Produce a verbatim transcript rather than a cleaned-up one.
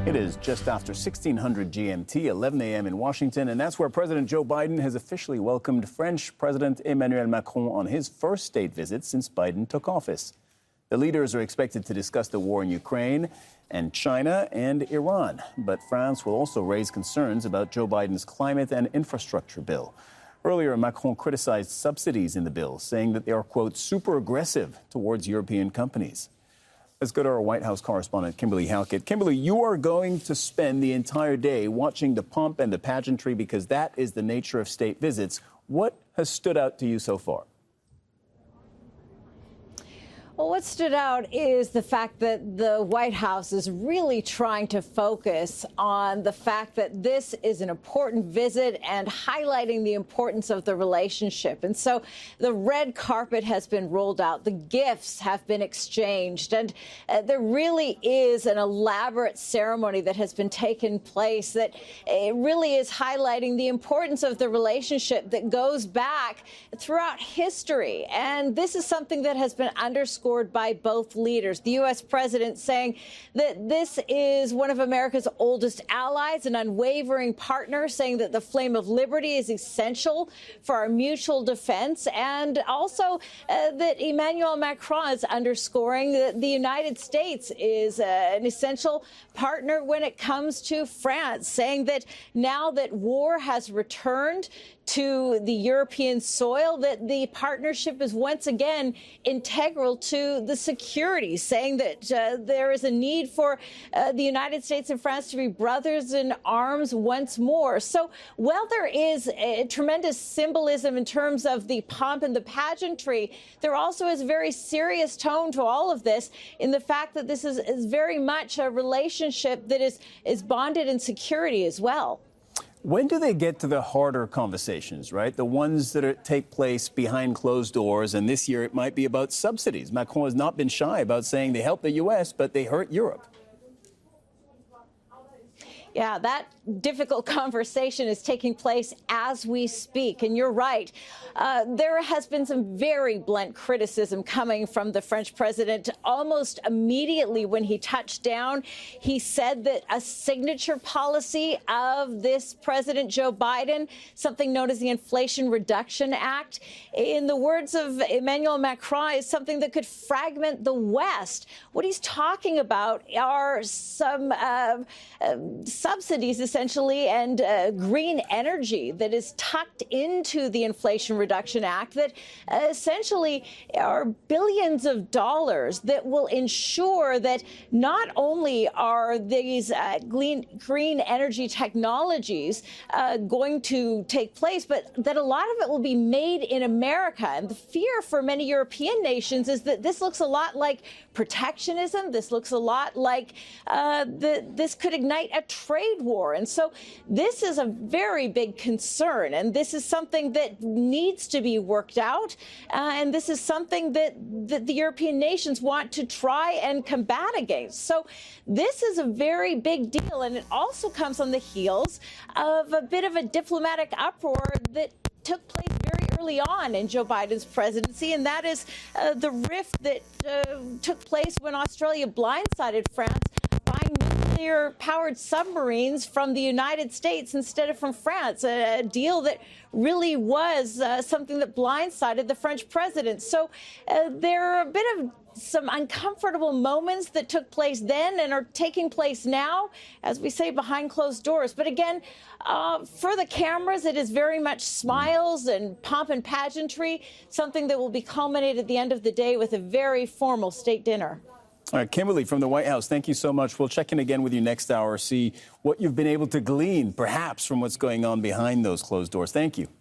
It is just after sixteen hundred G M T, eleven a m in Washington, and that's where President Joe Biden has officially welcomed French President Emmanuel Macron on his first state visit since Biden took office. The leaders are expected to discuss the war in Ukraine and China and Iran, but France will also raise concerns about Joe Biden's climate and infrastructure bill. Earlier, Macron criticized subsidies in the bill, saying that they are, quote, super aggressive towards European companies. Let's go to our White House correspondent, Kimberly Halkett. Kimberly, you are going to spend the entire day watching the pomp and the pageantry because that is the nature of state visits. What has stood out to you so far? Well, what stood out is the fact that the White House is really trying to focus on the fact that this is an important visit and highlighting the importance of the relationship. And so the red carpet has been rolled out. The gifts have been exchanged. And uh, there really is an elaborate ceremony that has been taken place that it really is highlighting the importance of the relationship that goes back throughout history. And this is something that has been underscored by both leaders. The U S president saying that this is one of America's oldest allies, an unwavering partner, saying that the flame of liberty is essential for our mutual defense, and also uh, that Emmanuel Macron is underscoring that the United States is uh, an essential partner when it comes to France, saying that now that war has returned to the European soil, that the partnership is once again integral to the security, saying that uh, there is a need for uh, the United States and France to be brothers in arms once more. So while there is a tremendous symbolism in terms of the pomp and the pageantry, there also is a very serious tone to all of this in the fact that this is, is very much a relationship that is, is bonded in security as well. When do they get to the harder conversations, right? The ones that are, take place behind closed doors, and this year it might be about subsidies. Macron has not been shy about saying they help the U S, but they hurt Europe. Yeah, that difficult conversation is taking place as we speak. And you're right. Uh, there has been some very blunt criticism coming from the French president almost immediately when he touched down. He said that a signature policy of this President Joe Biden, something known as the Inflation Reduction Act, in the words of Emmanuel Macron, is something that could fragment the West. What he's talking about are some uh, uh, subsidies, essentially, and uh, green energy that is tucked into the Inflation Reduction Act that uh, essentially are billions of dollars that will ensure that not only are these uh, green, green energy technologies uh, going to take place, but that a lot of it will be made in America. And the fear for many European nations is that this looks a lot like protectionism. This looks a lot like uh, the, this could ignite a trade war. And so this is a very big concern. And this is something that needs to be worked out. Uh, and this is something that, that the European nations want to try and combat against. So this is a very big deal. And it also comes on the heels of a bit of a diplomatic uproar that took place very early on in Joe Biden's presidency, and that is uh, the rift that uh, took place when Australia blindsided France buying nuclear-powered submarines from the United States instead of from France, a, a deal that really was uh, something that blindsided the French president. So uh, there are a bit of some uncomfortable moments that took place then and are taking place now, as we say, behind closed doors. But again, uh, for the cameras, it is very much smiles and pomp and pageantry, something that will be culminated at the end of the day with a very formal state dinner. All right, Kimberly from the White House, thank you so much. We'll check in again with you next hour, see what you've been able to glean, perhaps, from what's going on behind those closed doors. Thank you.